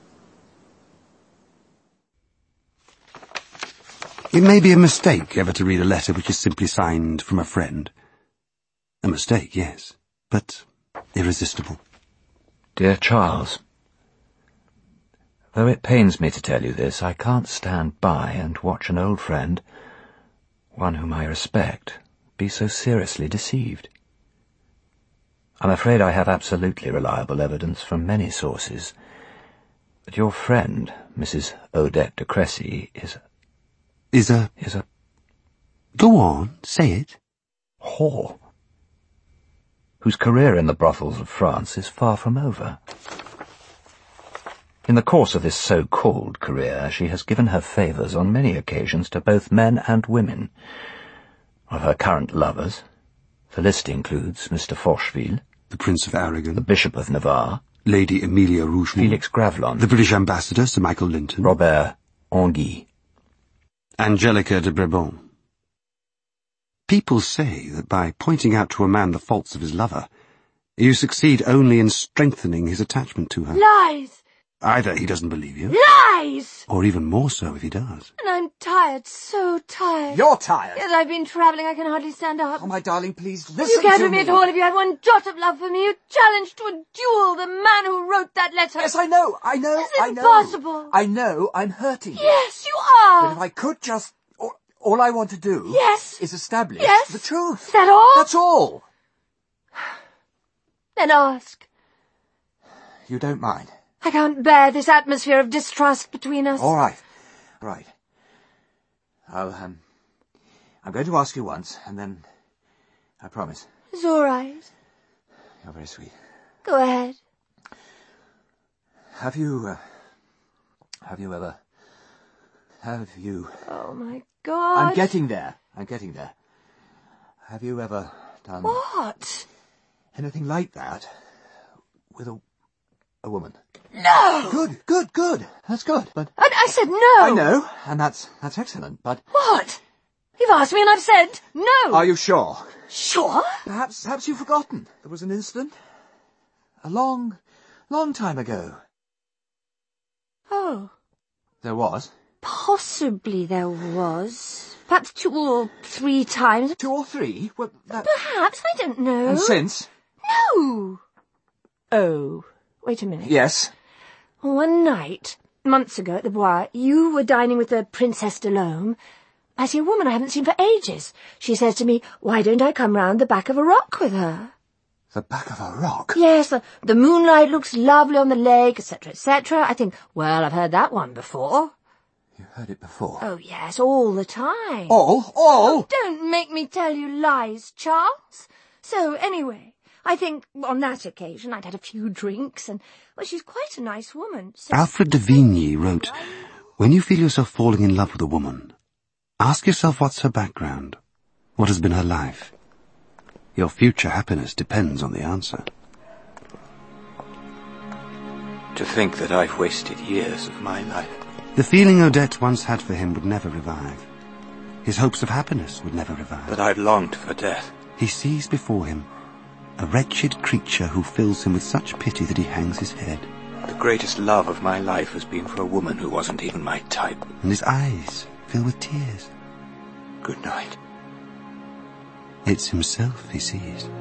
It may be a mistake ever to read a letter which is simply signed from a friend. A mistake, yes, but irresistible. Dear Charles, though it pains me to tell you this, I can't stand by and watch an old friend, one whom I respect, be so seriously deceived. I'm afraid I have absolutely reliable evidence from many sources that your friend, Missus Odette de Crécy, is... Is a... Is a... Go on, say it. Whore, whose career in the brothels of France is far from over. In the course of this so-called career, she has given her favours on many occasions to both men and women. Of her current lovers, the list includes Mister Forcheville, the Prince of Aragon, the Bishop of Navarre, Lady Emilia Rougemont, Felix Gravelon, the British Ambassador, Sir Michael Linton, Robert Anguille, Angelica de Brabant. People say that by pointing out to a man the faults of his lover, you succeed only in strengthening his attachment to her. Lies! Either he doesn't believe you, Lies! or even more so if he does. And I'm tired, so tired. You're tired? Yes, I've been travelling. I can hardly stand up. Oh, my darling, please If listen you cared to for me me. at all, if you had one jot of love for me, you challenged to a duel the man who wrote that letter. Yes, I know, I know, It's I know. impossible. I know I'm hurting you. Yes, you are. But if I could just... All, all I want to do... Yes. Is establish Yes. the truth. Is that all? That's all. Then ask. You don't mind? I can't bear this atmosphere of distrust between us. All right. Right. I'll, um... I'm going to ask you once, and then... I promise. It's all right. You're very sweet. Go ahead. Have you, uh... Have you ever... Have you... Oh, my God. I'm getting there. I'm getting there. Have you ever done... What? Anything like that with a... a woman? No! Good, good, good. That's good, but... I, I said no! I know, and that's that's excellent, but... What? You've asked me and I've said no! Are you sure? Sure? Perhaps, perhaps you've forgotten. There was an incident. A long, long time ago. Oh. There was? Possibly there was. Perhaps two or three times. Two or three? Well, that... Perhaps, I don't know. And since? No! Oh, wait a minute. Yes? One night, months ago at the Bois, you were dining with the Princess de Lome. I see a woman I haven't seen for ages. She says to me, why don't I come round the back of a rock with her? The back of a rock? Yes, the, the moonlight looks lovely on the lake, et cetera, et cetera. I think, well, I've heard that one before. You heard it before? Oh, yes, all the time. All? All? Oh, don't make me tell you lies, Charles. So, anyway, I think on that occasion I'd had a few drinks, and, well, she's quite a nice woman. So Alfred de Vigny wrote, when you feel yourself falling in love with a woman, ask yourself what's her background, what has been her life. Your future happiness depends on the answer. To think that I've wasted years of my life. The feeling Odette once had for him would never revive. His hopes of happiness would never revive. But I've longed for death. He sees before him a wretched creature who fills him with such pity that he hangs his head. The greatest love of my life has been for a woman who wasn't even my type. And his eyes fill with tears. Good night. It's himself he sees.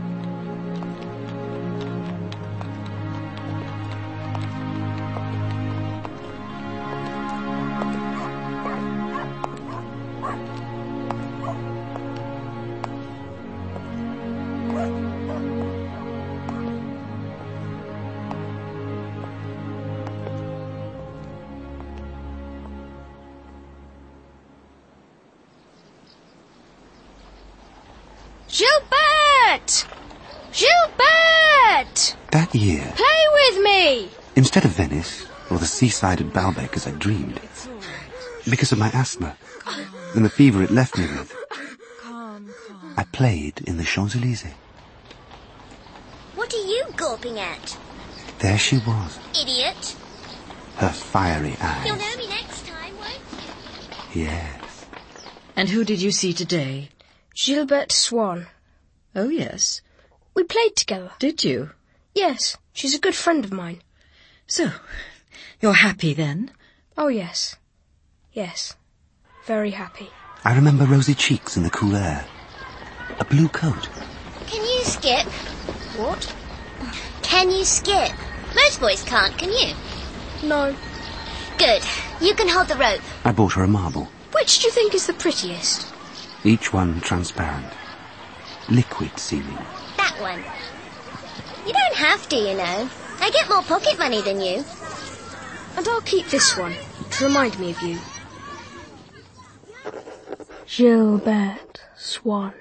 Gilbert! Gilbert! That year, Play with me! instead of Venice, or the seaside at Baalbek as I dreamed, because of my asthma, and the fever it left me with, I played in the Champs-Élysées. What are you gawping at? There she was, Idiot. her fiery You'll eyes. know me next time, won't you? Yes. And who did you see today? Gilberte Swan. Oh, yes. We played together. Did you? Yes, she's a good friend of mine. So, you're happy then? Oh, yes. Yes. Very happy. I remember rosy cheeks in the cool air. A blue coat. Can you skip? What? Can you skip? Most boys can't, can you? No. Good. You can hold the rope. I bought her a marble. Which do you think is the prettiest? Each one transparent. Liquid seeming. That one. You don't have to, you know. I get more pocket money than you. And I'll keep this one to remind me of you. Gilberte Swan.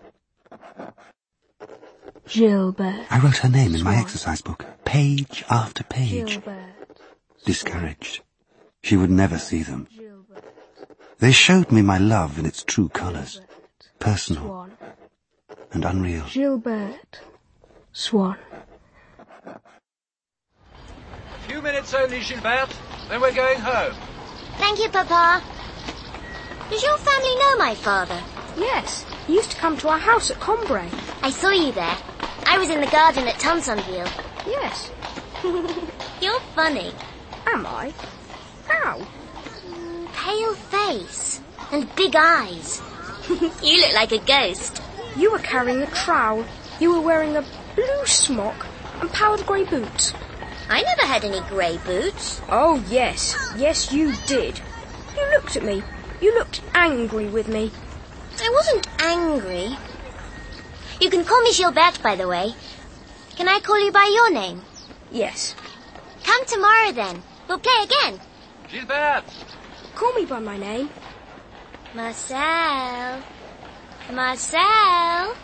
Gilberte. I wrote her name in my exercise book, page after page. Gilberte. Discouraged. She would never see them. They showed me my love in its true colours. Personal Swan. and unreal. Gilberte Swan. A few minutes only, Gilberte. Then we're going home. Thank you, Papa. Does your family know my father? Yes, he used to come to our house at Combray. I saw you there. I was in the garden at Tonsonville. Yes. You're funny. Am I? How? Pale face and big eyes. You look like a ghost. You were carrying a trowel. You were wearing a blue smock and powdered grey boots. I never had any grey boots. Oh, yes. Yes, you did. You looked at me. You looked angry with me. I wasn't angry. You can call me Gilberte, by the way. Can I call you by your name? Yes. Come tomorrow, then. We'll play again. Gilberte! Call me by my name. Marcel. Marcel.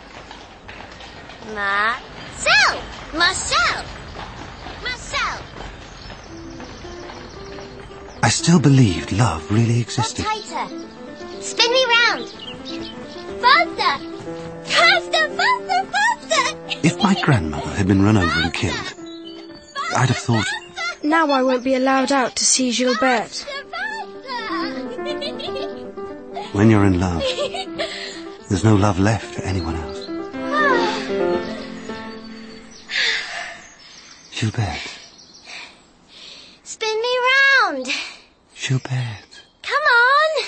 Marcel. Marcel. Marcel. I still believed love really existed. Hold tighter. Spin me round. Faster. Faster, faster, faster. If my grandmother had been run over and killed, I'd have thought... Now I won't be allowed out to see Gilberte. When you're in love, there's no love left for anyone else. Gilberte. Spin me round. Gilberte. Come on.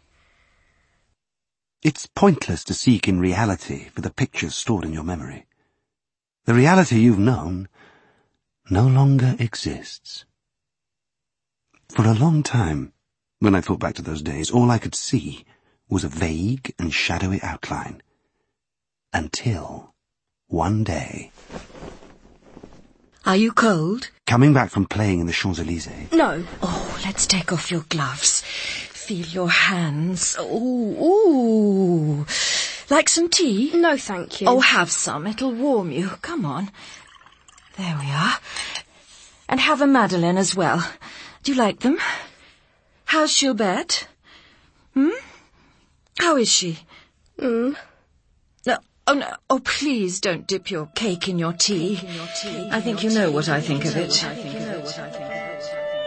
It's pointless to seek in reality for the pictures stored in your memory. The reality you've known no longer exists. For a long time, when I thought back to those days, all I could see was a vague and shadowy outline. Until one day... Are you cold? Coming back from playing in the Champs-Élysées... No. Oh, let's take off your gloves. Feel your hands. Ooh, ooh. Like some tea? No, thank you. Oh, have some. It'll warm you. Come on. There we are. And have a Madeleine as well. Do you like them? How's Gilberte? Hmm? How is she? Hmm. No, oh, no. Oh, please don't dip your cake in your tea. In your tea. I think you know what I think of it. I think you know what I think of it.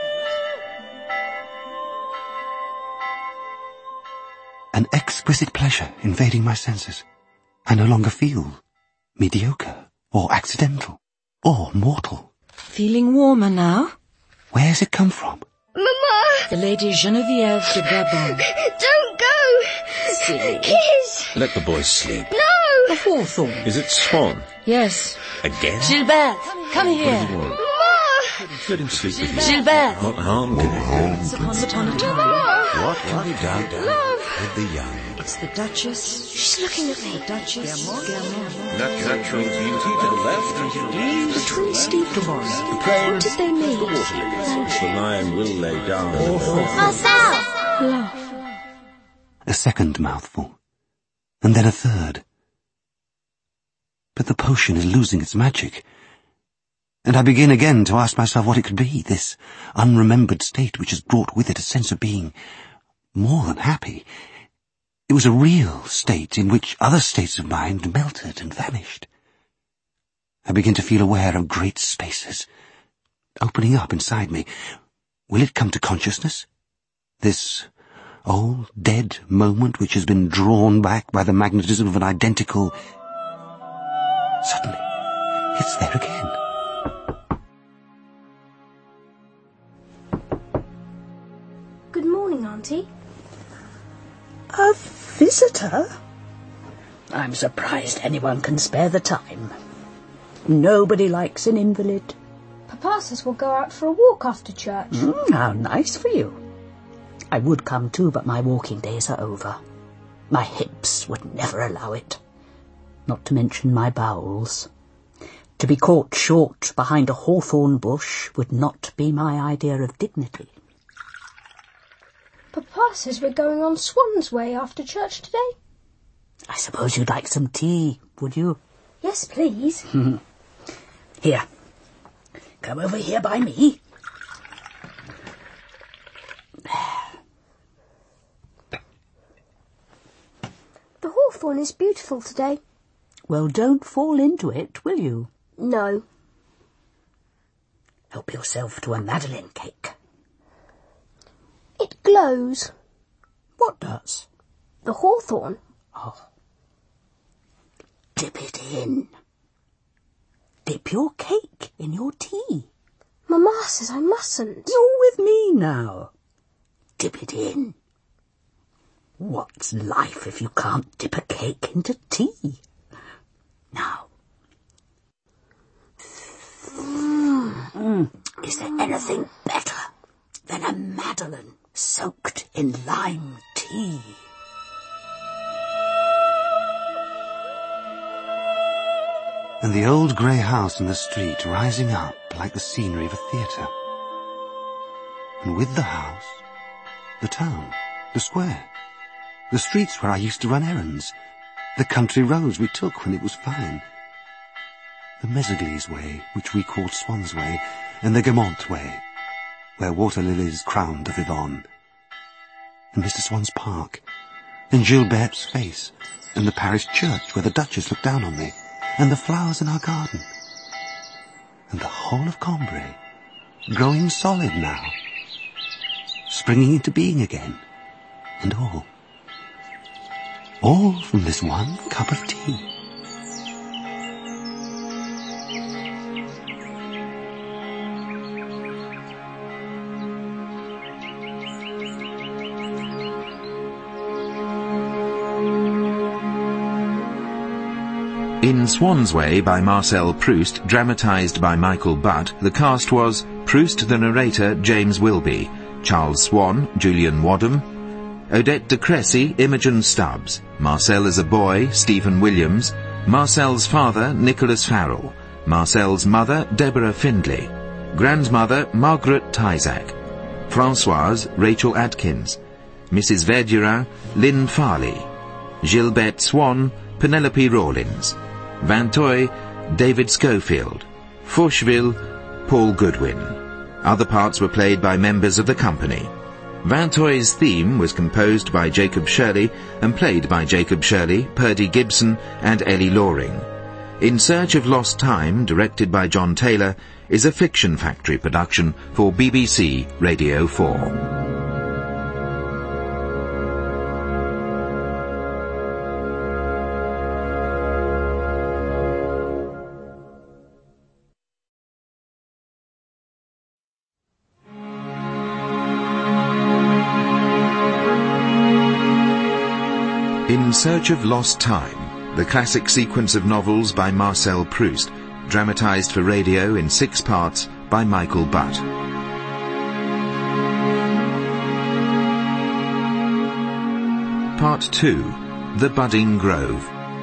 An exquisite pleasure invading my senses. I no longer feel mediocre or accidental or mortal. Feeling warmer now? Where's it come from? Mama! The Lady Geneviève de Brabant. Don't go! Silly. Kiss! Let the boys sleep. No! The Hawthorn. Is it Swan? Yes. Again? Gilberte, come What here. does he want? Let him sleep with you. Gilberte. What harm can it do? Once upon a time. What can be done with the young? It's the Duchess. She's looking at me. The Duchess. Guermantes. Natural beauty to the left. The twin steeples. The plain. What did they mean? The water lilies, which the lion will lay down. Marcel! Love. A second mouthful. And then a third. But the potion is losing its magic. And I begin again to ask myself what it could be, this unremembered state which has brought with it a sense of being more than happy. It was a real state in which other states of mind melted and vanished. I begin to feel aware of great spaces opening up inside me. Will it come to consciousness? This old, dead moment which has been drawn back by the magnetism of an identical... Suddenly, it's there again. Good morning, Auntie. A visitor? I'm surprised anyone can spare the time. Nobody likes an invalid. Papa says we'll go out for a walk after church. Mm, how nice for you. I would come too, but my walking days are over. My hips would never allow it. Not to mention my bowels. To be caught short behind a hawthorn bush would not be my idea of dignity. Papa says we're going on Swan's Way after church today. I suppose you'd like some tea, would you? Yes, please. Here. Come over here by me. The hawthorn is beautiful today. Well, don't fall into it, will you? No. Help yourself to a Madeleine cake. It glows. What does? The hawthorn. Oh. Dip it in. Dip your cake in your tea. Mamma says I mustn't. You're with me now. Dip it in. What's life if you can't dip a cake into tea? Now. Mm. Is there anything better than a Madeleine soaked in lime tea? And the old grey house in the street rising up like the scenery of a theatre. And with the house, the town, the square, the streets where I used to run errands, the country roads we took when it was fine, the Méséglise way, which we called Swan's Way, and the Guermantes way, where water lilies crowned the Vivonne, and Mister Swan's park, and Gilberte's face, and the parish church where the Duchess looked down on me, and the flowers in our garden, and the whole of Combray, growing solid now, springing into being again, and all, all from this one cup of tea. In Swan's Way by Marcel Proust, dramatised by Michael Butt, the cast was Proust the narrator, James Wilby, Charles Swan, Julian Wadham, Odette de Cressy, Imogen Stubbs, Marcel as a boy, Stephen Williams, Marcel's father, Nicholas Farrell, Marcel's mother, Deborah Findlay, grandmother, Margaret Tyzack, Françoise, Rachel Atkins, Missus Verdurin, Lynn Farley, Gilberte Swan, Penelope Rawlins, Vinteuil, David Schofield, Forcheville, Paul Goodwin. Other parts were played by members of the company. Vinteuil's theme was composed by Jacob Shirley and played by Jacob Shirley, Purdy Gibson and Ellie Loring. In Search of Lost Time, directed by John Taylor, is a Fiction Factory production for B B C Radio four. In Search of Lost Time, the classic sequence of novels by Marcel Proust, dramatised for radio in six parts by Michael Butt. Part two, The Budding Grove.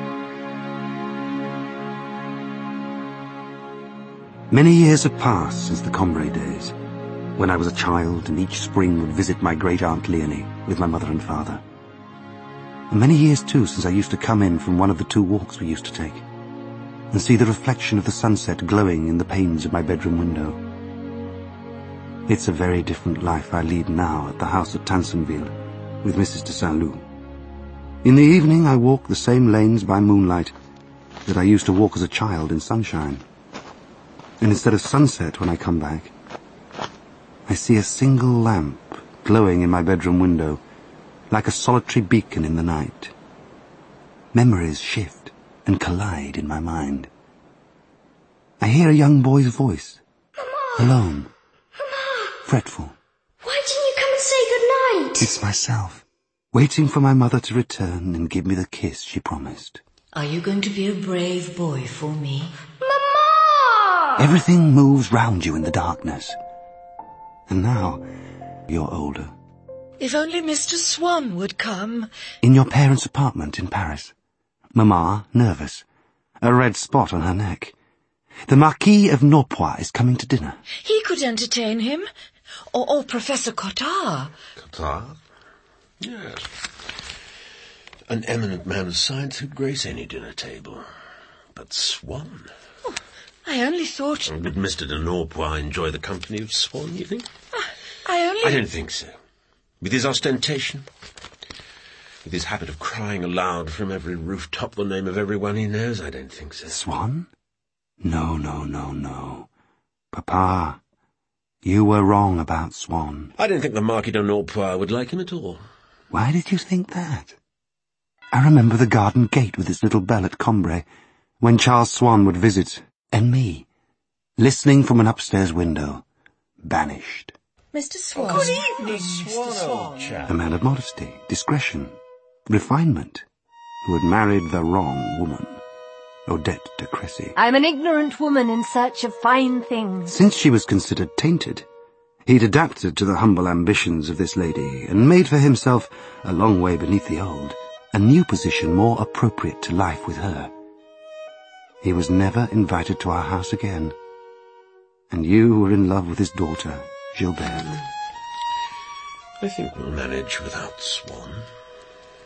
Many years have passed since the Combray days, when I was a child and each spring would visit my great-aunt Leonie with my mother and father. And many years, too, since I used to come in from one of the two walks we used to take, and see the reflection of the sunset glowing in the panes of my bedroom window. It's a very different life I lead now at the house at Tansonville, with Missus de Saint-Loup. In the evening I walk the same lanes by moonlight that I used to walk as a child in sunshine. And instead of sunset when I come back, I see a single lamp glowing in my bedroom window, like a solitary beacon in the night. Memories shift and collide in my mind. I hear a young boy's voice, Mama. alone, Mama. fretful. Why didn't you come and say good night? It's myself, waiting for my mother to return and give me the kiss she promised. Are you going to be a brave boy for me? Mama! Everything moves round you in the darkness. And now, you're older. If only Mister Swan would come. In your parents' apartment in Paris. Mamma, nervous. A red spot on her neck. The Marquis of Norpois is coming to dinner. He could entertain him. Or, or Professor Cottard. Cottard? Yes. An eminent man of science who'd grace any dinner table. But Swan? Oh, I only thought... Would Mister de Norpois enjoy the company of Swan, you think? Uh, I only... I don't think so. With his ostentation, with his habit of crying aloud from every rooftop the name of everyone he knows, I don't think so. Swan? No, no, no, no. Papa, you were wrong about Swan. I don't think the Marquis de Norpois would like him at all. Why did you think that? I remember the garden gate with its little bell at Combray, when Charles Swan would visit, and me, listening from an upstairs window, banished. Mister Swan. Good evening, Swan, Mister old Swan. chap. A man of modesty, discretion, refinement, who had married the wrong woman, Odette de Cressy. I'm an ignorant woman in search of fine things. Since she was considered tainted, he'd adapted to the humble ambitions of this lady and made for himself, a long way beneath the old, a new position more appropriate to life with her. He was never invited to our house again. And you were in love with his daughter, Gilberte. I think we'll manage without Swan.